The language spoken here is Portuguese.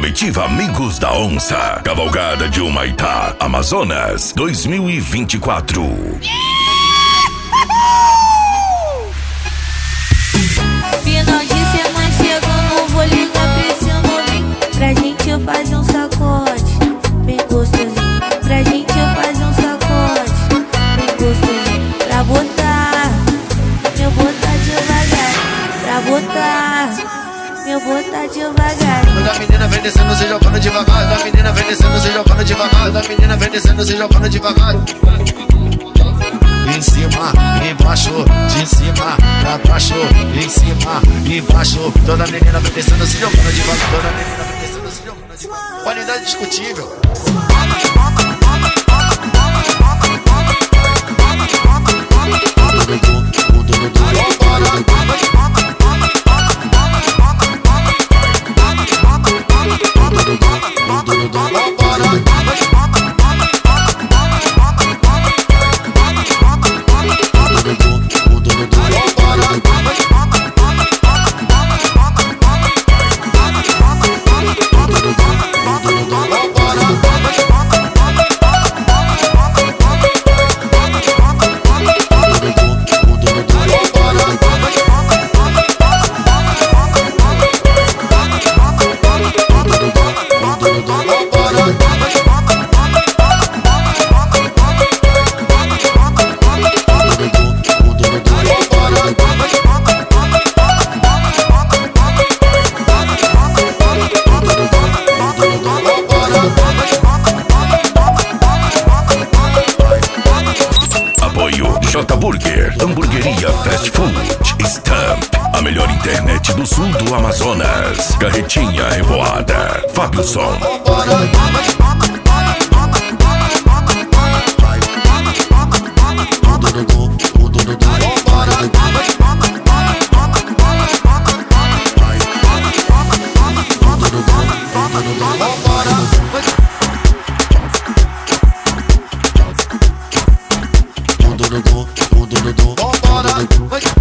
Comitiva Amigos da Onça, Cavalgada de Humaitá, Amazonas, 2024. Final de semana chegando, vou ligar pra esse novinho, pra gente fazer um sacode bem gostosinho, pra gente fazer um sacode bem gostosinho, pra botar, meu botar devagar, pra botar, meu botar devagar. Quando a menina vem descendo, se jogando devagar. Da menina vem descendo, se jogando devagar. Da menina vem descendo, se jogando devagar. Em cima, embaixo, de cima pra baixo. Em cima, embaixo. Toda menina vem descendo, se jogando devagar. Toda menina vem descendo, se jogando devagar. Qualidade discutível. J Burger, hamburgueria fast food, Stamp, a melhor internet do sul do Amazonas, Carretinha Revoada, Fábioson. Vambora,